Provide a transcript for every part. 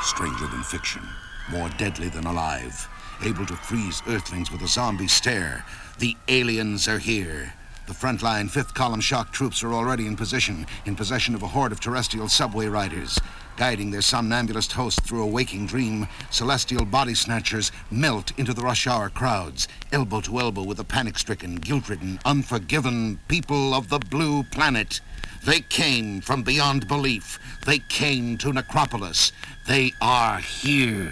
Stranger than fiction, more deadly than alive, able to freeze Earthlings with a zombie stare. The aliens are here. The frontline fifth column shock troops are already in possession of a horde of terrestrial subway riders. Guiding their somnambulist host through a waking dream, celestial body snatchers melt into the rush hour crowds, elbow to elbow with the panic-stricken, guilt-ridden, unforgiven people of the blue planet. They came from beyond belief. They came to Necropolis. They are here.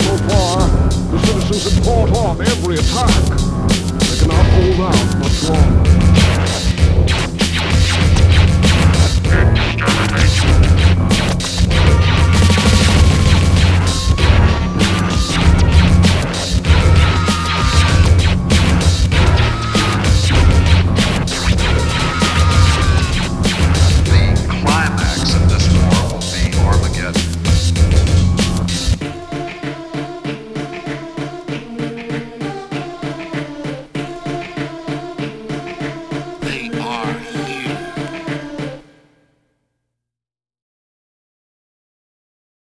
Fought off every attack. They cannot hold out much longer.